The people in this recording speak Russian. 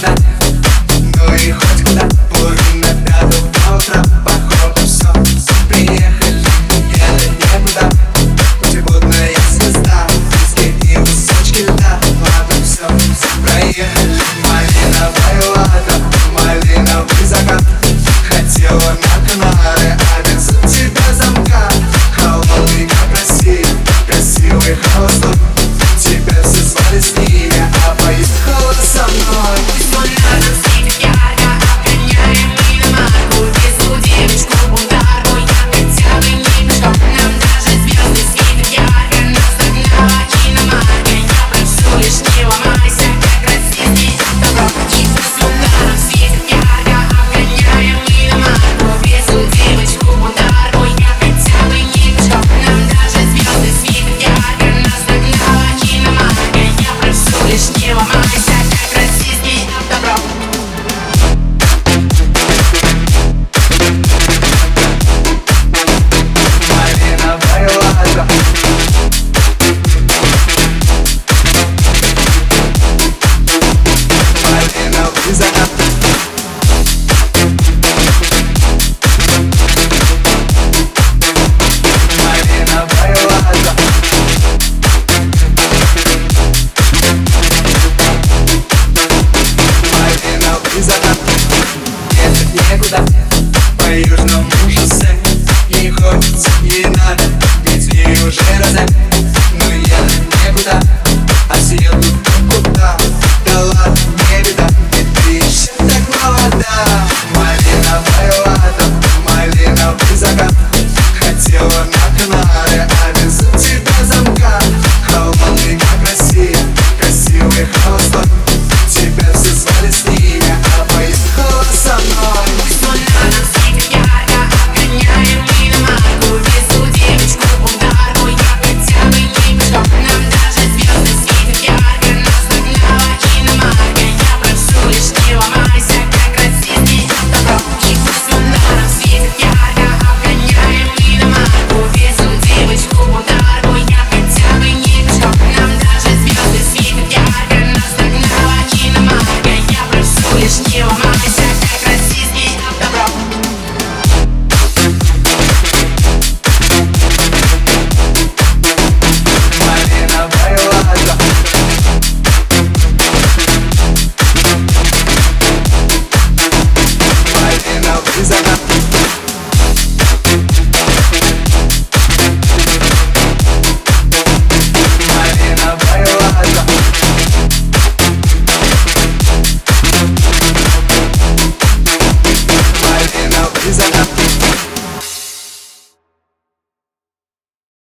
некуда, ну и хоть куда. Бурю на пятую до утра, походу все. Приехали, едем некуда, путеводная звезда, скидки кусочки льда. Ладно, все, проехали. Малиновое лето, малиновый закат. Хотела на Канары, а без тебя замка. Холодный, как Россия, красивый холостой. Тебя все звали с ними, а поехала со мной. Рядом светит ярко, обгоняем иномарку. Везу девочку бунтарку, я хотя бы не пешком. Нам даже звезды светят ярко, нас догнала иномарка. Я прошу лишь не ломайся, как Россия здесь добро. Рядом светит ярко, обгоняем иномарку. Везу девочку бунтарку, я хотя бы не пешком. Нам даже звезды светят ярко, нас догнала иномарка. Я прошу лишь не ломайся, как Россия здесь добро. Малиновое лето, малиновый закат. Малиновое лето, малиновый закат. Ехать некуда, поешь